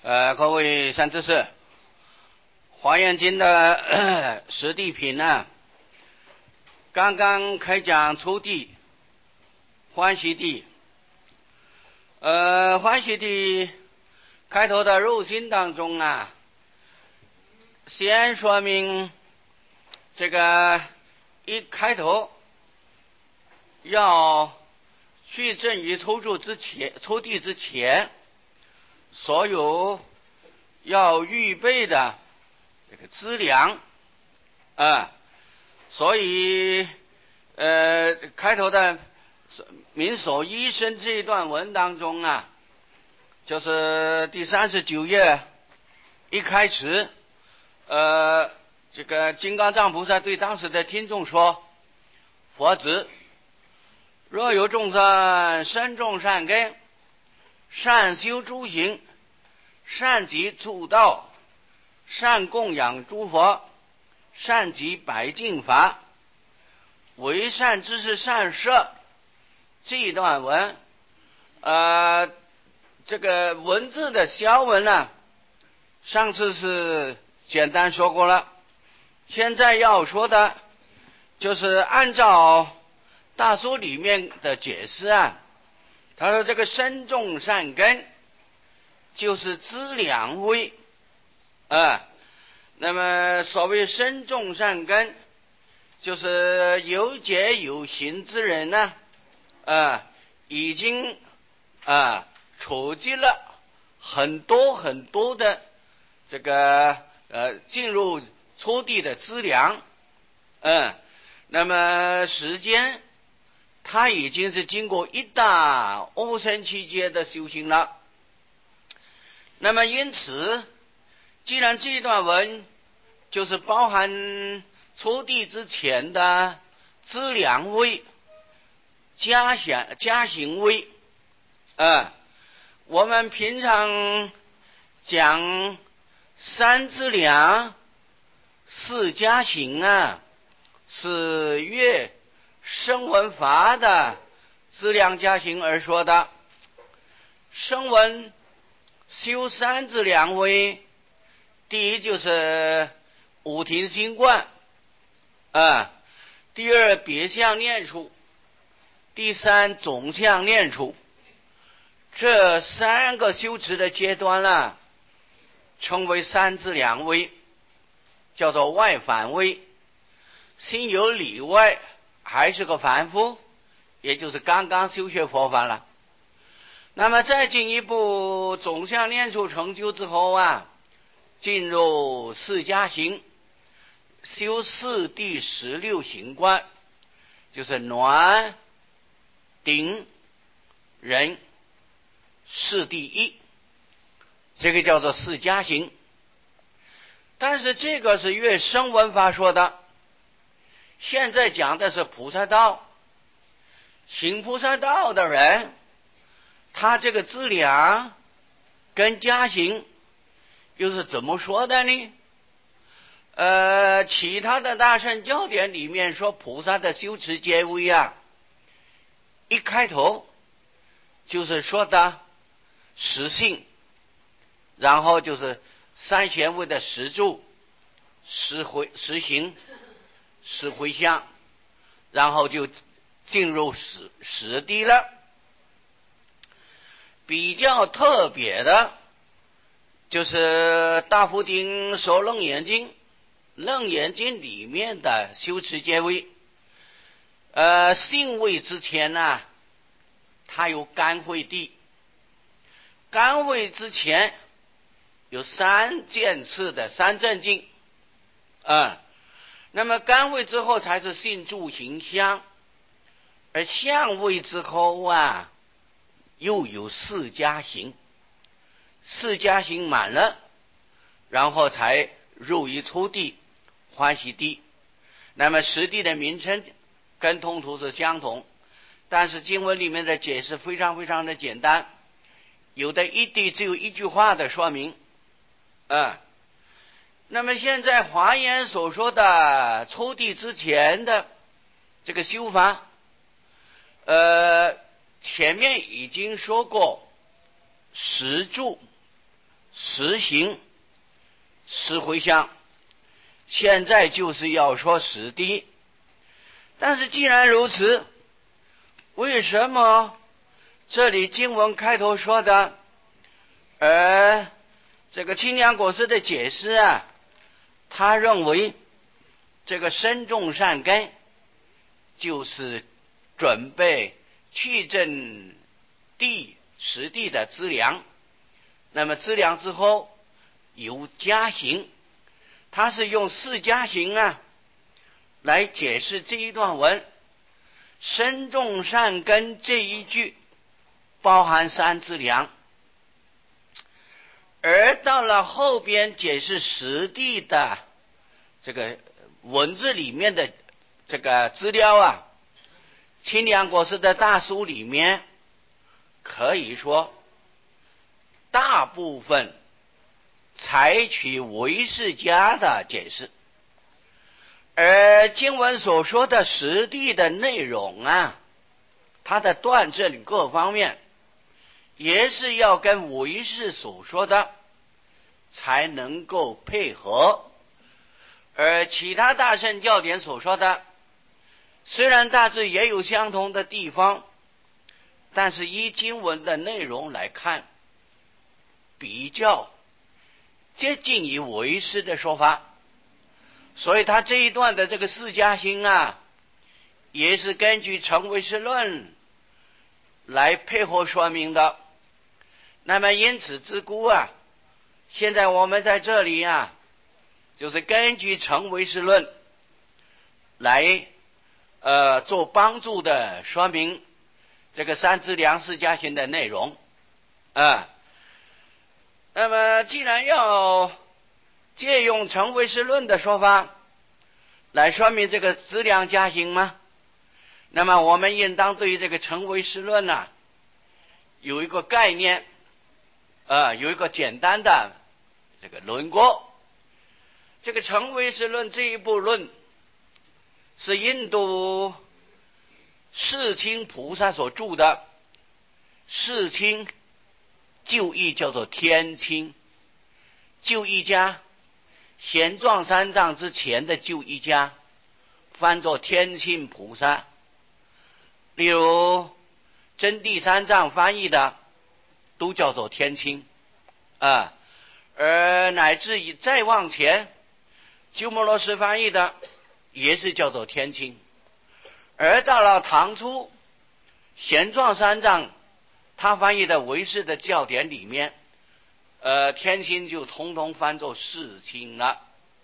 各位善知识，华严经的实地品呢，刚刚开讲初地欢喜地，欢喜地开头的入心当中啊，先说明这个一开头要去正于初地之前，所有要预备的这个资粮所以开头的民所一生这一段文当中啊，就是第39页一开始，这个金刚藏菩萨对当时的听众说：佛子，若有众生身种善根，善修诸行，善集诸道，善供养诸佛，善集百净法，为善之事善摄。这一段文这个文字的消文呢，上次是简单说过了，现在要说的就是按照大书里面的解释啊，他说这个身种善根就是资粮位那么所谓身种善根，就是有解有行之人呢已经储积了很多的这个进入初地的资粮那么时间他已经是经过一大阿僧祇劫的修行了。那么因此，既然这段文就是包含初地之前的资粮位、加行位我们平常讲三资粮、四加行是越声闻法的资粮加行而说的。声闻修三资粮位，第一就是五停心观第二别相念处，第三总相念处，这三个修持的阶段称为三资粮位，叫做外凡位。心有里外，还是个凡夫，也就是刚刚修学佛法了。那么再进一步总相念处成就之后进入四加行，修四谛16行观，就是暖、顶、忍、四谛一，这个叫做四加行。但是这个是越声闻法说的，现在讲的是菩萨道。行菩萨道的人，他这个资粮跟加行又是怎么说的呢？其他的大乘教典里面说菩萨的修持阶位一开头就是说的实性，然后就是三贤位的实住、实行、实回向，然后就进入实地了。比较特别的就是大福丁说楞严经，楞严经里面的修持阶位性位之前它有干慧地，干慧之前有三件次的三正境那么干慧之后才是信住行相，而相位之后又有四加行，四加行满了，然后才入于初地欢喜地。那么实地的名称跟通途是相同，但是经文里面的解释非常非常的简单，有的一地只有一句话的说明那么现在华严所说的初地之前的这个修法前面已经说过实住、 实行实回向，现在就是要说实地。但是既然如此，为什么这里经文开头说的，这个清凉果实的解释啊，他认为这个身种善根就是准备去证实地的资粮，那么资粮之后有加行，他是用四加行啊来解释这一段文。身种善根这一句包含三资粮，而到了后边解释实地的这个文字里面的这个资料啊，清凉果实的大书里面可以说大部分采取唯识家的解释，而经文所说的实地的内容啊，它的断证各方面也是要跟唯识所说的才能够配合，而其他大乘教典所说的虽然大致也有相同的地方，但是依经文的内容来看，比较接近于唯识的说法，所以他这一段的这个四加行啊，也是根据成唯识论来配合说明的。那么因此之故啊，现在我们在这里啊，就是根据成唯识论来做帮助的说明这个三资粮四加行的内容啊。那么既然要借用成唯识论的说法来说明这个资粮加行吗？那么我们应当对于这个成唯识论啊有一个概念有一个简单的这个轮廓。这个成唯识论这一部论是印度世亲菩萨所著的，世亲就义叫做天亲，就义家玄奘三藏之前的就义家翻作天亲菩萨，例如真谛三藏翻译的都叫做天亲而乃至于再往前鸠摩罗什翻译的也是叫做天亲，而到了唐初玄奘三藏他翻译的唯识的教典里面天亲就统统翻作世亲了。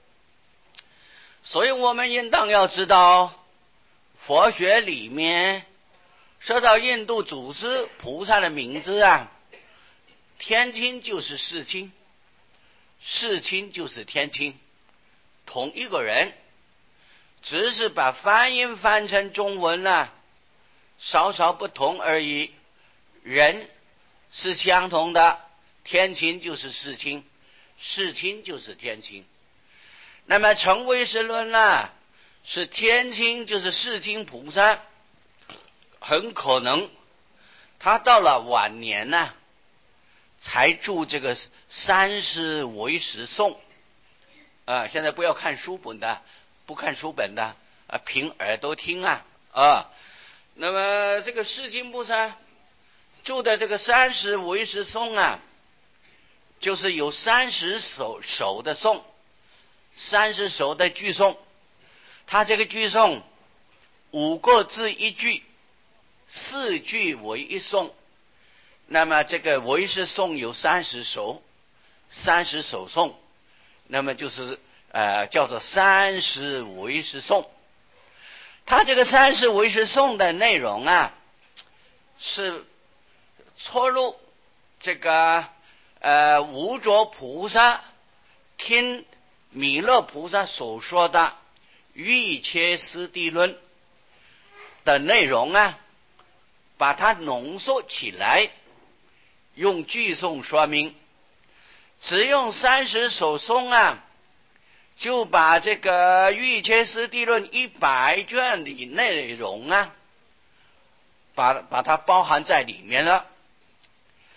所以我们应当要知道，佛学里面说到印度祖师菩萨的名字啊，天亲就是世亲，世亲就是天亲，同一个人，只是把翻音翻成中文稍稍不同而已，人是相同的，天亲就是世亲，世亲就是天亲。那么成唯识论是天亲就是世亲菩萨，很可能他到了晚年才著这个三师唯识颂现在不要看书本的，不看书本的凭耳朵听那么这个世亲菩萨著的这个三师唯识颂就是有30首的颂，30首的句颂，他这个句颂5个字一句，4句为一颂，那么这个唯识颂有30首，30首颂，那么就是叫做三师唯识颂。他这个三师唯识颂的内容是错入这个无着菩萨听弥勒菩萨所说的欲切斯地论的内容把它浓缩起来，用句颂说明，只用30首颂就把这个欲切斯地论100卷的内容把它包含在里面了。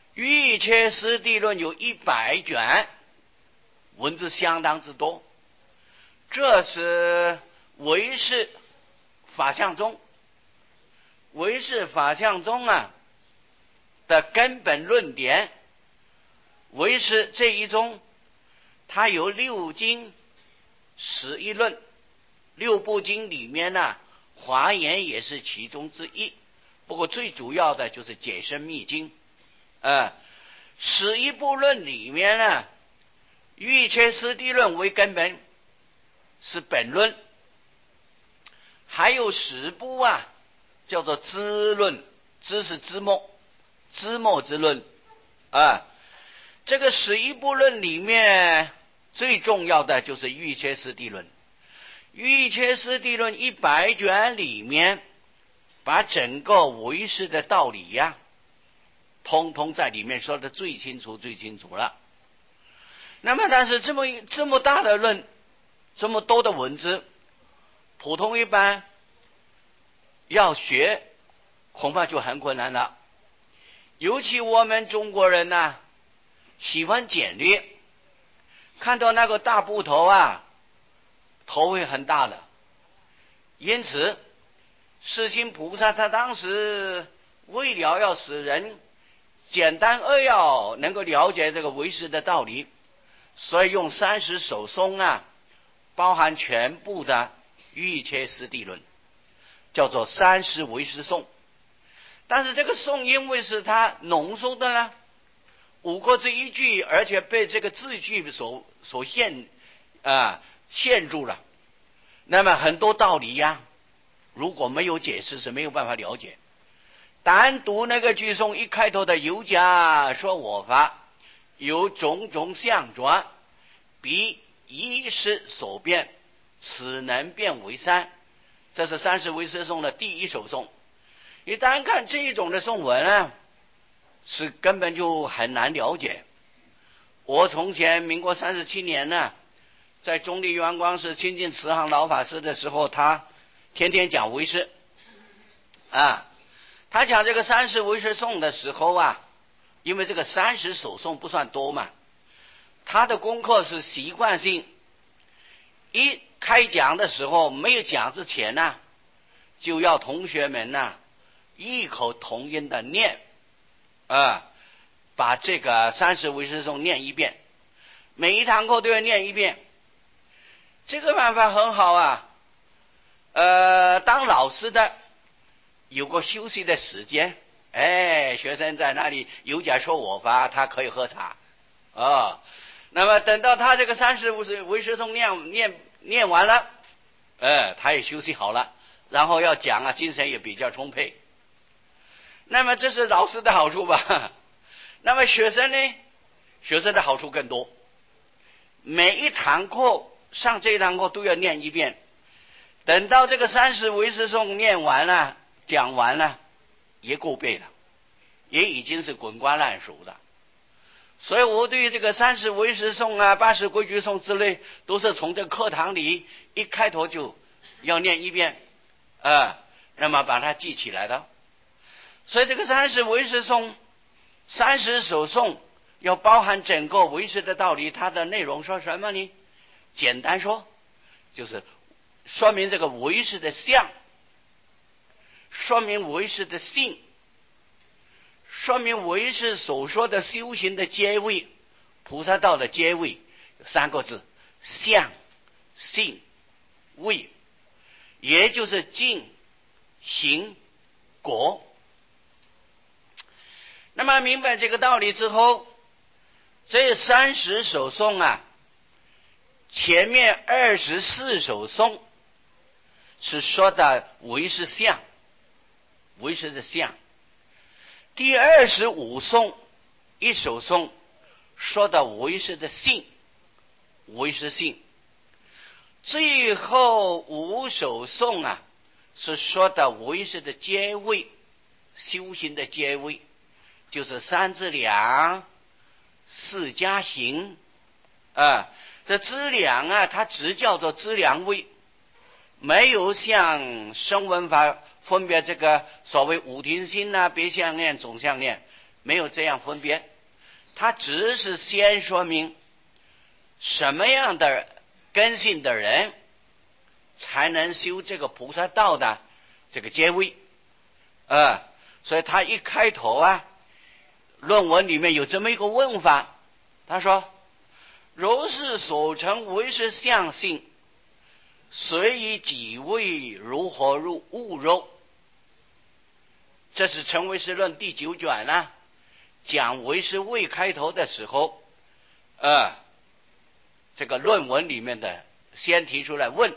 瑜伽师地论有100卷，文字相当之多。这是唯识法相宗，唯识法相宗的根本论点。唯识这一宗，它有6经11论，6部经里面华严也是其中之一，不过最主要的就是解深密经。11部论里面瑜伽师地论为根本，是本论。还有10部叫做支论，支是支末，支末之论。这个11部论里面最重要的就是瑜伽师地论。瑜伽师地论100卷里面，把整个唯识的道理通通在里面说的最清楚了。那么但是这么大的论，这么多的文字，普通一般要学恐怕就很困难了。尤其我们中国人喜欢简略，看到那个大部头头会很大的。因此世亲菩萨他当时为了要使人简单扼要能够了解这个唯识的道理，所以用30首颂包含全部的瑜伽师地论，叫做30唯识颂。但是这个颂因为是它浓缩的5个字1句，而且被这个字句所限住了，那么很多道理如果没有解释是没有办法了解。单独那个句颂一开头的有假说我法，有种种相转，彼一识所变，此能变为三，这是30唯识颂的第1首颂。你单看这一种的颂文是根本就很难了解。我从前民国37年在中立圆光寺亲近慈航老法师的时候，他天天讲唯识他讲这个30唯识颂的时候因为这个30首颂不算多嘛，他的功课是习惯性一开讲的时候没有讲之前就要同学们异口同音的念把这个30唯识颂念一遍，每一堂课都要念一遍。这个办法很好当老师的有个休息的时间，学生在那里有假说我法，他可以喝茶那么等到他这个30唯识颂念完了他也休息好了，然后要讲精神也比较充沛。那么这是老师的好处吧。那么学生呢？学生的好处更多，每一堂课上这一堂课都要念一遍，等到这个30唯识颂念完了讲完了也够背了，也已经是滚瓜烂熟的。所以我对这个30唯识颂80规矩颂之类，都是从这个课堂里一开头就要念一遍那么把它记起来的。所以这个30唯识颂30首颂要包含整个唯识的道理，它的内容说什么呢？简单说就是说明这个唯识的相，说明唯识的性，说明唯识所说的修行的阶位，菩萨道的阶位有3个字：相、性、位，也就是境、行、果。那么明白这个道理之后，这30首颂前面24首颂是说的唯识相，唯识的相。第25颂1首颂说的唯识的性，唯识性。最后5首颂是说的唯识的阶位，修行的阶位，就是3资粮、4加行这资粮它只叫做资粮位，没有像声闻法分别这个所谓五停心别相念、总相念， 没有这样分别，他只是先说明什么样的根性的人才能修这个菩萨道的这个阶位。所以他一开头啊，论文里面有这么一个问法，他说：如是所成唯识相性，随以己位如何入物肉。这是成唯识论第9卷啊，讲唯识位开头的时候，这个论文里面的先提出来问，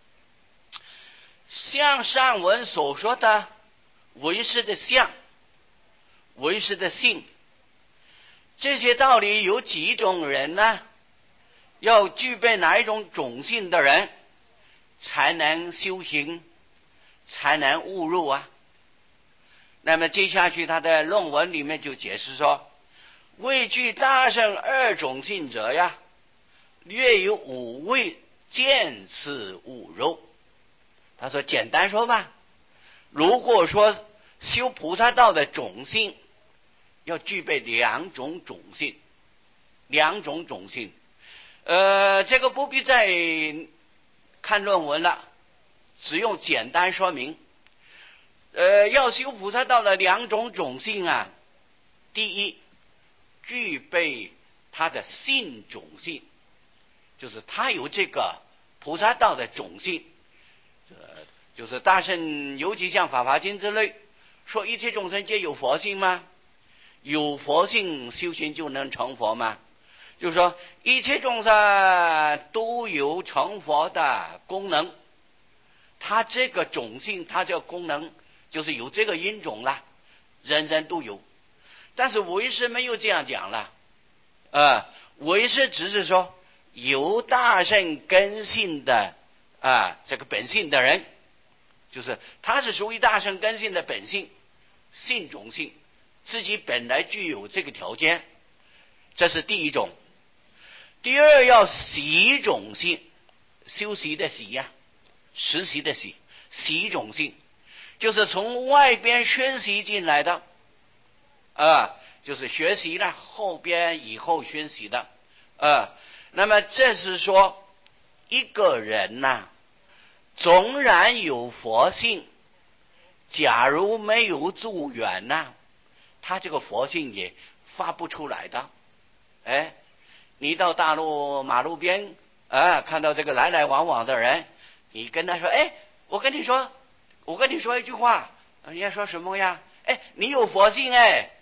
像上文所说的唯识的相、唯识的性，这些道理有几种人呢？要具备哪一种种性的人才能修行，才能悟入啊？那么接下去他的论文里面就解释说，未具大乘2种性者呀，略有5位渐次悟入。他说简单说吧，如果说修菩萨道的种性要具备2种种性，2种种性，这个不必再看论文了，只用简单说明。要修菩萨道的2种种性啊，第一，具备他的性种性，就是他有这个菩萨道的种性，就是大乘尤其像法华经之类说一切众生皆有佛性吗？有佛性修行就能成佛吗？就是说一切众生都有成佛的功能，他这个种性，他这个功能就是有这个因种了，人人都有。但是唯识没有这样讲了，唯识只是说有大乘根性的这个本性的人，就是他是属于大乘根性的本性，性种性，自己本来具有这个条件，这是第一种。第二，要习种性，修习的习呀，实习的习，习种性，就是从外边学习进来的，就是学习了后边以后学习的，那么这是说一个人呐，纵然有佛性，假如没有助缘呐，他这个佛性也发不出来的。你到大陆马路边看到这个来来往往的人，你跟他说，我跟你说一句话，人家说什么呀？你有佛性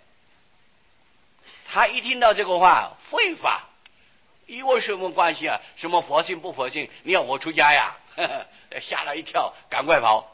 他一听到这个话，废话，与我什么关系啊？什么佛性不佛性？你要我出家呀？吓了一跳，赶快跑。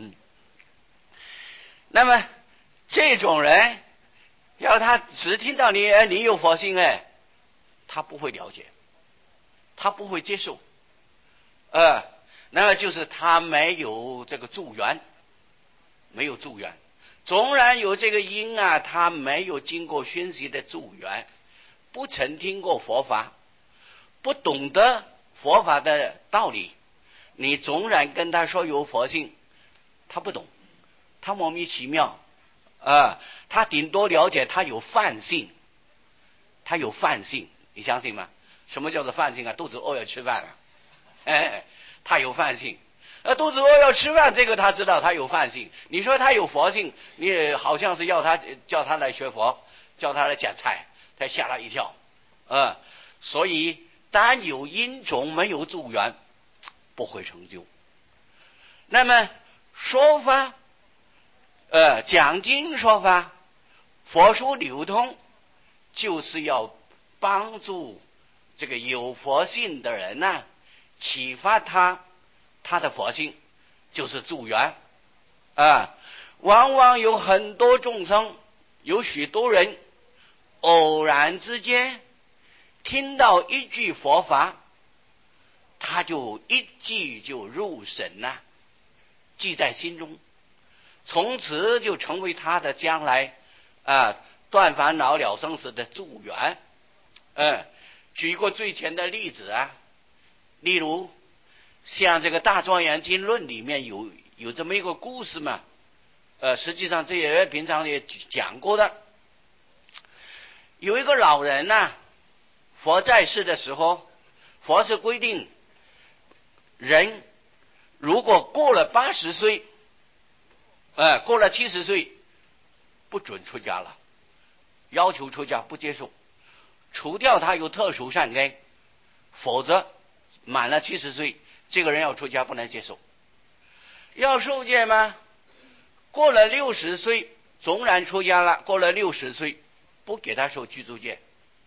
那么这种人，要他只听到你有佛性他不会了解，他不会接受，那么就是他没有这个助缘，没有助缘。纵然有这个因他没有经过熏习的助缘，不曾听过佛法，不懂得佛法的道理，你纵然跟他说有佛性，他不懂，他莫名其妙，他顶多了解他有泛性，他有泛性，你相信吗？什么叫做泛性啊？肚子饿要吃饭他有泛性，肚子饿要吃饭，这个他知道他有泛性。你说他有佛性，你好像是叫他来学佛，叫他来捡菜，他吓了一跳。所以单有因种没有助缘，不会成就。那么说法，讲经说法，佛说流通，就是要帮助这个有佛性的人启发他的佛性，就是助缘。往往有很多众生，有许多人偶然之间听到一句佛法，他就一记就入神记在心中，从此就成为他的将来断烦恼了生死的助缘。举一个最前的例子例如像这个大庄严经论里面有这么一个故事嘛，实际上这也平常也讲过的。 有一个老人呐，佛在世的时候，佛是规定人如果过了80岁，过了70岁，不准出家了，要求出家不接受，除掉他有特殊善根，否则满了70岁，这个人要出家不能接受。要受戒吗？过了60岁，纵然出家了，过了60岁，不给他受具足戒，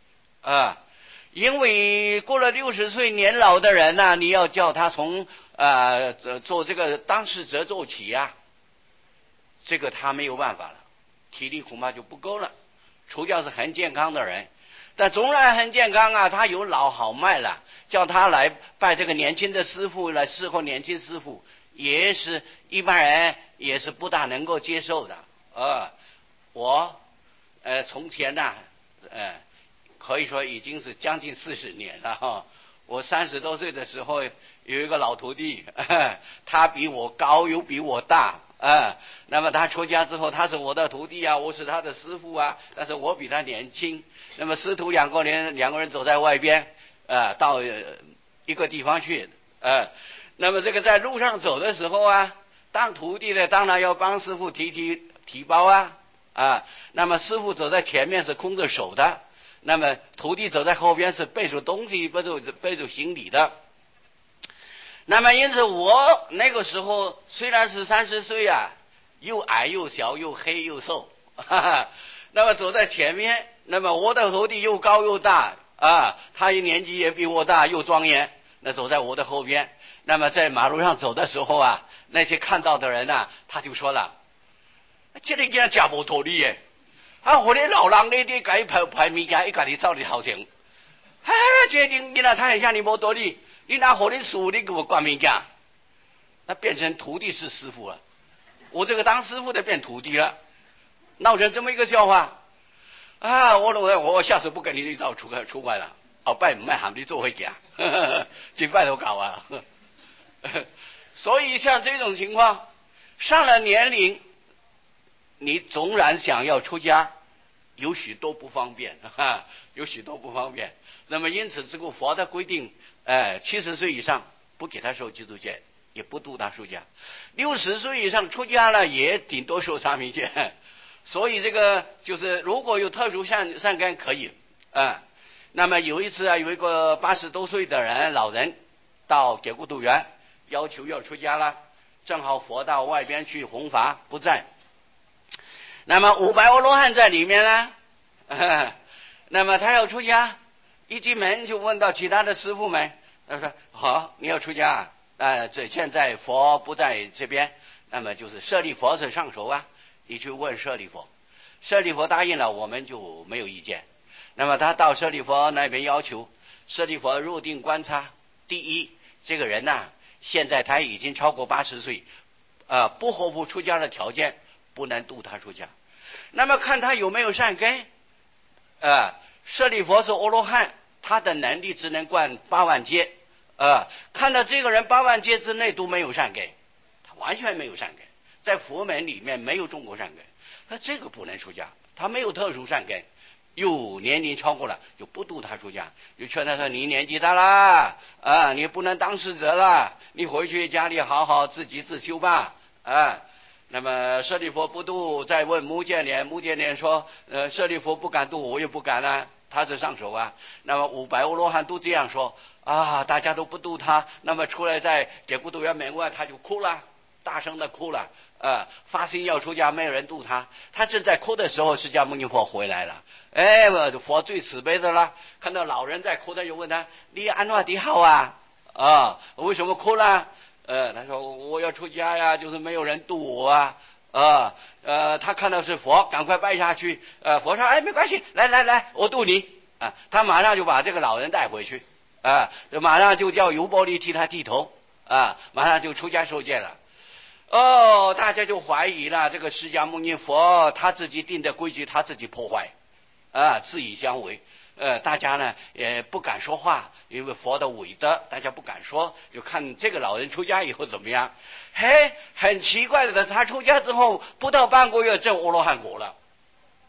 因为过了60岁年老的人呢，你要叫他从做这个当世者做起呀，这个他没有办法了，体力恐怕就不够了。除掉是很健康的人，但纵然很健康啊，他有老好脉了，叫他来拜这个年轻的师傅来伺候年轻师傅，也是一般人也是不大能够接受的。我从前呢，可以说已经是将近40年了哈。我30多岁的时候，有一个老徒弟，他比我高又比我大，那么他出家之后，他是我的徒弟啊，我是他的师傅啊，但是我比他年轻。那么师徒两个人走在外边，到一个地方去，那么这个在路上走的时候啊，当徒弟的当然要帮师傅提包啊，那么师傅走在前面是空着手的，那么徒弟走在后边是背着东西背着行李的。那么因此我那个时候虽然是30岁啊，又矮又小又黑又瘦，那么走在前面，那么我的徒弟又高又大他年纪也比我大又庄严，那走在我的后边。那么在马路上走的时候啊，那些看到的人他就说了，这个人真无道理耶，和你老人你给他排物件，一家己走你头前，这人他很像你无道理，你拿和你师傅你给我管物件，那变成徒弟是师傅了，我这个当师傅的变徒弟了，闹成这么一个笑话我下次不跟你走出来了，后摆唔卖喊你做伙行，真摆都搞啊。所以像这种情况，上了年龄，你纵然想要出家，有许多不方便，有许多不方便。那么因此这个佛的规定，70岁以上不给他受具足戒，也不度他出家；60岁以上出家了，也顶多受沙弥戒。所以这个就是如果有特殊善根可以那么有一次有一个80多岁的老人到解孤独园，要求要出家了，正好佛到外边去弘法不在，那么500阿罗汉在里面呢，那么他要出家，一进门就问到其他的师傅们，他说好，你要出家现在佛不在这边，那么就是舍利佛是上首你去问舍利佛，舍利佛答应了，我们就没有意见。那么他到舍利佛那边要求，舍利佛入定观察，第一，这个人现在他已经超过80岁，不合乎出家的条件，不能度他出家。那么看他有没有善根，舍利佛是阿罗汉，他的能力只能灌8万劫，看到这个人8万劫之内都没有善根，他完全没有善根，在佛门里面没有中国善根，那这个不能出家，他没有特殊善根，又年龄超过了，就不度他出家，就劝他说你年纪大了你不能当侍者了，你回去家里好好自己自修吧那么舍利佛不度，再问目犍连，目犍连说舍利佛不敢度，我也不敢了，他是上首那么500阿罗汉都这样说大家都不度他，那么出来在解孤独园门外，他就哭了，大声的哭了发心要出家，没有人度他，他正在哭的时候，释迦牟尼佛回来了，佛最慈悲的了，看到老人在哭，他就问他，你安怎的好为什么哭了他说我要出家呀，就是没有人度我他看到是佛，赶快拜下去佛说没关系，来我度你他马上就把这个老人带回去马上就叫优波离替他剃头马上就出家受戒了大家就怀疑了，这个释迦牟尼佛他自己定的规矩他自己破坏自以相违大家呢也不敢说话，因为佛的伟德大家不敢说，就看这个老人出家以后怎么样。很奇怪的，他出家之后不到半个月证阿罗汉果了，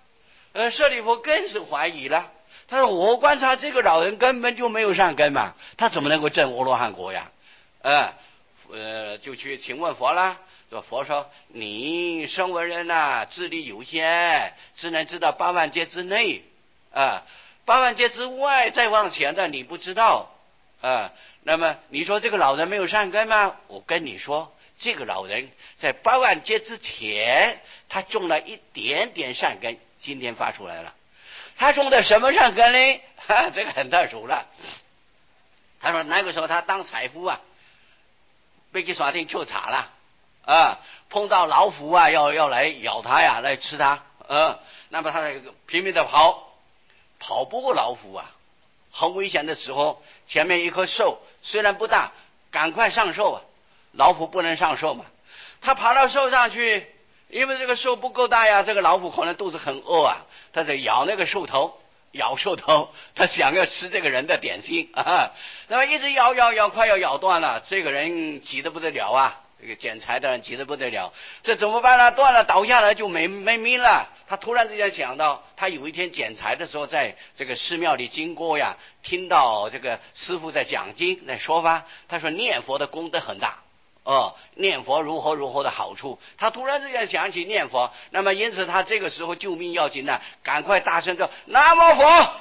舍利弗更是怀疑了。他说：“我观察这个老人根本就没有善根嘛，他怎么能够证阿罗汉果呀？”就去请问佛啦。佛说：“你声闻人呐，智力有限，只能知道8万劫之内8万劫之外再往前的你不知道那么你说这个老人没有善根吗？我跟你说，这个老人在8万劫之前，他种了一点点善根，今天发出来了。他种的什么善根呢？这个很特殊了。他说那个时候他当财富被给耍定就查了碰到老虎要来咬他呀，来吃他那么他拼命的跑不过老虎很危险的时候，前面一棵树虽然不大，赶快上树老虎不能上树嘛，他爬到树上去，因为这个树不够大呀，这个老虎可能肚子很饿他在咬那个树头，他想要吃这个人的点心那么一直咬，快要咬断了，这个人急得不得了这个捡柴的人急得不得了，这怎么办呢？断了，倒下来就没命了。他突然之间想到，他有一天捡柴的时候，在这个寺庙里经过听到这个师父在讲经在说法，他说念佛的功德很大念佛如何的好处，他突然之间想起念佛，那么因此他这个时候救命要紧赶快大声说南无佛。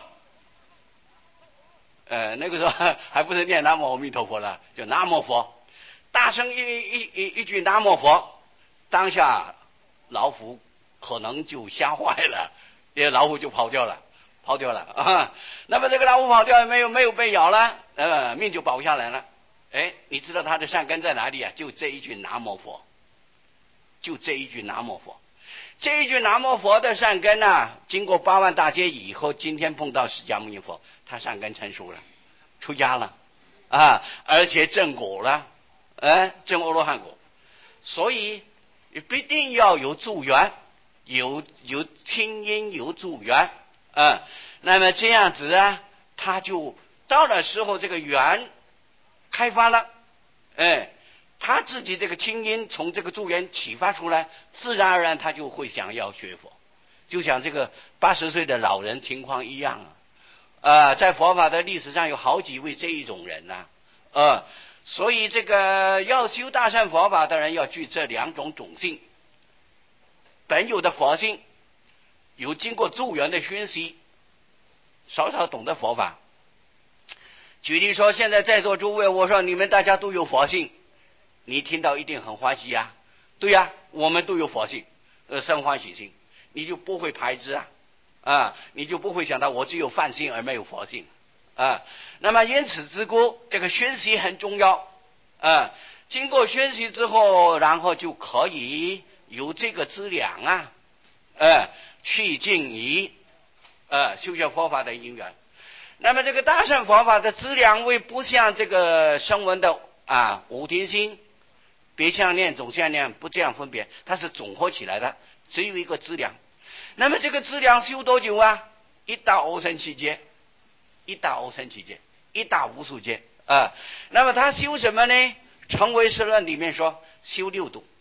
那个时候还不是念南无阿弥陀佛了，就南无佛，大声一句南无佛，当下老虎可能就吓坏了，因为老虎就跑掉了那么这个老虎跑掉没有被咬了命就保下来了。你知道他的善根在哪里就这一句南无佛，这一句南无佛的善根经过8万大劫以后，今天碰到释迦牟尼佛，他善根成熟了，出家了而且证果了证阿罗汉果。所以必定要有助缘，有亲因，有助缘那么这样子他就到了时候这个缘开发了他自己这个亲因从这个助缘启发出来，自然而然他就会想要学佛，就像这个80岁的老人情况一样在佛法的历史上有好几位这一种人所以这个要修大乘佛法的人要具这2种种性，本有的佛性，有经过助缘的熏习，少少懂得佛法。举例说，现在在座诸位，我说你们大家都有佛性，你听到一定很欢喜对我们都有佛性生欢喜心，你就不会排斥你就不会想到我只有梵性而没有佛性那么因此之故，这个熏习很重要经过熏习之后，然后就可以有这个资粮去尽于修学佛法的因缘。那么这个大乘佛法的资粮位不像这个声闻的五停心、别相念、总相念不这样分别，它是总合起来的，只有一个资粮。那么这个资粮修多久一大阿僧祇劫，一大无数劫那么他修什么呢？成唯识论里面说修六度。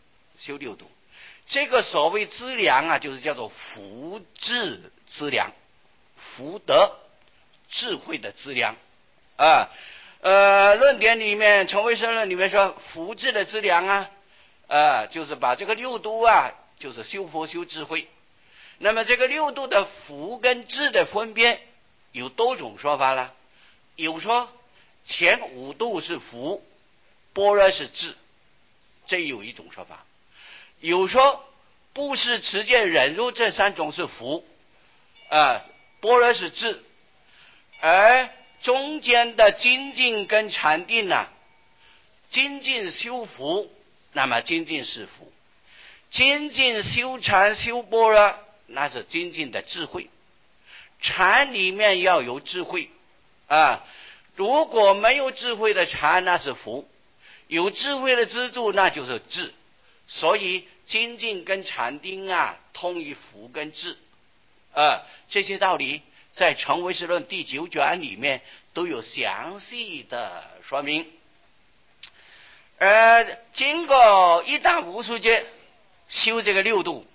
这个所谓资粮就是叫做福智资粮，福德智慧的资粮论点里面，成唯识论里面说福智的资粮就是把这个六度就是修佛修智慧。那么这个六度的福跟智的分别有多种说法了，有说前5度是福，般若是智，这有一种说法。有说布施、持戒、忍辱这3种是福般若是智，而中间的精进跟禅定精进修福，那么精进是福；精进修禅修般若，那是精进的智慧。禅里面要有智慧如果没有智慧的禅，那是福；有智慧的支柱，那就是智。所以精进跟禅定通于福跟智这些道理在成唯识论第9卷里面都有详细的说明。经过一大无数劫修这个六度，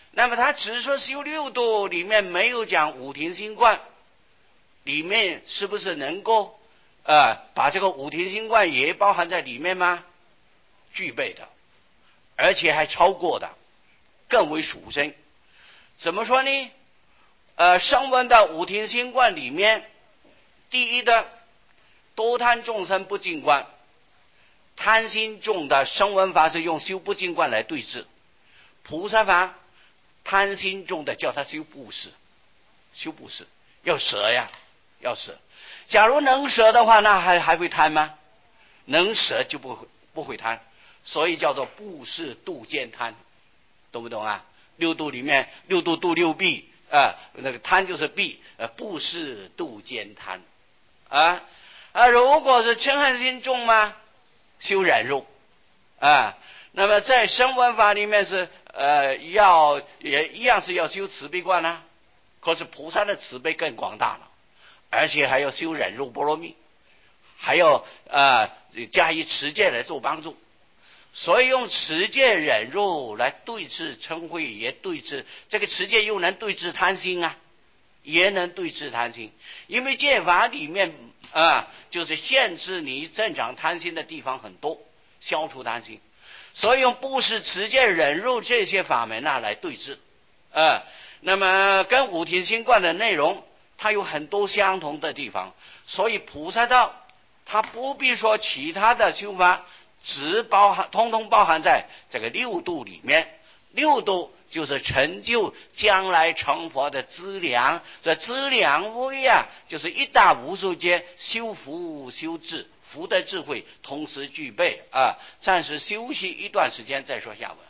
那么他只说修六度，里面没有讲五庭心观，里面是不是能够把这个五庭心观也包含在里面吗？具备的，而且还超过的，更为殊胜。怎么说呢？声闻的五庭心观里面，第一的多贪众生不净观，贪心重的声闻法是用修不净观来对治，菩萨法贪心重的叫他修布施，修布施要舍呀，要舍。假如能舍的话，那还会贪吗？能舍就不会贪，所以叫做布施度见贪，懂不懂啊？六度里面，六度度六弊那个贪就是弊，布施度见贪如果是嗔恨心重吗？修忍辱那么在声闻法里面是也一样是要修慈悲观啊，可是菩萨的慈悲更广大了，而且还要修忍辱波罗蜜，还要加以持戒来做帮助，所以用持戒忍辱来对治嗔恚，也对治这个持戒又能对治贪心也能对治贪心，因为戒法里面就是限制你增长贪心的地方很多，消除贪心，所以用布施持戒忍辱这些法门来对治那么跟五庭心观的内容它有很多相同的地方，所以菩萨道它不必说其他的修法，只通通包含在这个六度里面。六度就是成就将来成佛的资粮，这资粮位就是一大无数劫修福修智，福的智慧同时具备暂时休息一段时间再说下文。